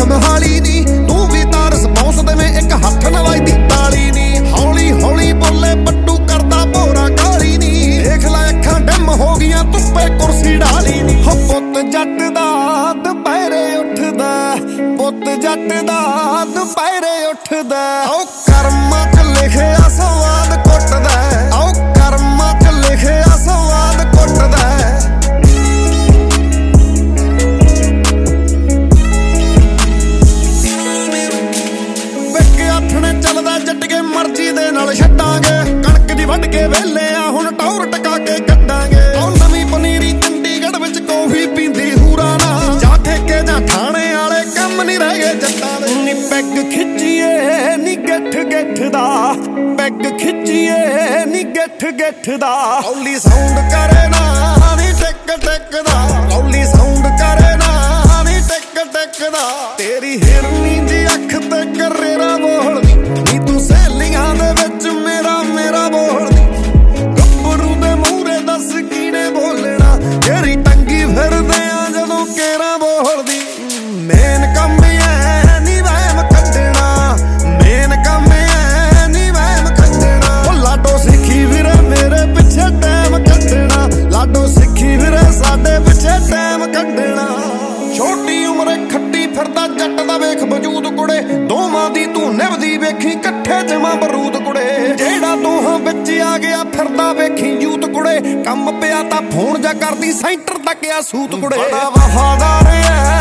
ਮਹਾਲੀ ਨੀ ਤੂੰ ਵੀ ਤਾਂ ਰਿਸਪੌਂਸ ਦੇਵੇਂ ਇੱਕ ਹੱਥ ਨਾਲ ਵੱਜਦੀ ਤਾਲੀ ਨੀ ਹੌਲੀ ਹੌਲੀ ਬੋਲੇ ਪੱਟੂ ਕਰਦਾ ਭੋਰਾ ਕਾਲੀ ਨੀ ਦੇਖ ਲੈ ਅੱਖਾਂ ਡਿਮ ਹੋ ਗਈਆਂ ਧੁੱਪੇ ਕੁਰਸੀ ਢਾਲੀ ਨੀ ਹੋ ਪੁੱਤ ਜੱਟ ਦਾ ਦੁਪਹਿਰੇ ਉੱਠਦਾ ਪੁੱਤ ਜੱਟ ਦਾ ਦੁਪਹਿਰੇ ਉੱਠਦਾ ਓ ਕਰਮਾਂ ਚ ਲਿਖਿਆ ਸਵਾਦ ਕੁੱਟਦਾ ਓ ਕਰਮਾਂ ਚ ਲਿਖਿਆ ਸਵਾਦ ਕੁੱਟਦਾ ਚੱਲਦਾ ਜੱਟਗੇ ਮਰਜ਼ੀ ਦੇ ਨਾਲ ਛੱਡਾਂਗੇ ਕਣਕ ਦੀ ਵੱਢ ਕੇ ਵੇਲੇ ਆ ਹੁਣ ਟੌਰ ਟਕਾ ਕੇ ਕੱਢਾਂਗੇ ਉਹ ਨਵੀਂ ਪਨੀਰੀ ਚੰਡੀਗੜ੍ਹ ਵਿੱਚ ਕੌਫੀ ਪੀਂਦੀ ਹੂਰਾ ਨਾ ਜਾ ਠੇਕੇ ਜਾਂ ਥਾਣੇ ਵਾਲੇ ਕੰਮ ਨਹੀਂ ਰਹਿ ਗਏ ਜੱਟਾਂ ਦੇ ਨੀ ਪੈਗ ਖਿੱਚੀਏ ਨੀ ਗਿੱਠ ਗਿੱਠ ਦਾ ਪੈਗ ਖਿੱਚੀਏ ਨੀ ਗਿੱਠ ਗਿੱਠ ਦਾ ਰੌਲੀ ਸਾਊਂਡ ਕਰੇ ਨਾ ਨੀ ਟਿਕ ਟਿਕ ਦਾ ਰੌਲੀ ਸਾਊਂਡ ਕਰੇ ਨਾ ਨੀ ਟਿਕ ਟਿਕ ਦਾ ਤੇਰੀ ਹਿਰਨੀ ਦੀ ਅੱਖ ਤੇ ਕਰੇਰਾ ਬੋਲਦੀ ਨੀ ਤੂੰ ਸਹੇਲੀਆਂ ਦੇ ਵਿੱਚ ਮੇਰਾ ਬੋਲਦੀ ਗੱਭਰੂ ਦੇ ਮੂਹਰੇ ਦੱਸ ਕਿਹਨੇ ਬੋਲਣਾ ਤੇਰੀ ਟੰਗੀ ਫਿਰਦੇ ਆ ਜਦੋਂ ਕੇਰਾ ਬੋਲਦੀ ਮੇਨ ਕੰਮ ਐ ਨੀ ਵਹਿਮ ਕੱਢਣਾ ਮੇਨ ਕੰਮ ਐ ਨੀ ਵਹਿਮ ਕੱਢਣਾ ਉਹ ਲਾਡੋ ਸਿੱਖੀ ਵੀਰੇ ਮੇਰੇ ਪਿੱਛੇ ਟਾਈਮ ਕੱਢਣਾ ਲਾਡੋ ਸਿੱਖੀ ਵੀਰੇ ਸਾਡੇ ਪਿੱਛੇ ਟਾਈਮ ਕੱਢਣਾ ਛੋਟੀ ਉਮਰੇ ਖੱਟੀ ਫਿਰਦਾ ਜੱਟ ਦਾ ਵੇਖ ਵਜੂਦ ਕੁੜੇ ਦੋਵਾਂ ਦੀ ਤੂੰ ਨਿਭਦੀ ਵੇਖੀ ਇਕੱਠੇ ਜਮਾ ਬਰੂਦ ਕੁੜੇ ਜਿਹੜਾ ਦੋਹਾਂ ਵਿੱਚ ਆ ਗਿਆ ਫਿਰਦਾ ਵੇਖੀ ਯੂਤ ਕੁੜੇ ਕੰਮ ਪਿਆ ਤਾਂ ਫੋਨ ਜਾ ਕਰਦੀ ਸੈਂਟਰ ਤੱਕ ਆ ਸੂਤ ਕੁੜੇ ਬੜਾ ਵਫਾਦਾਰ ਐ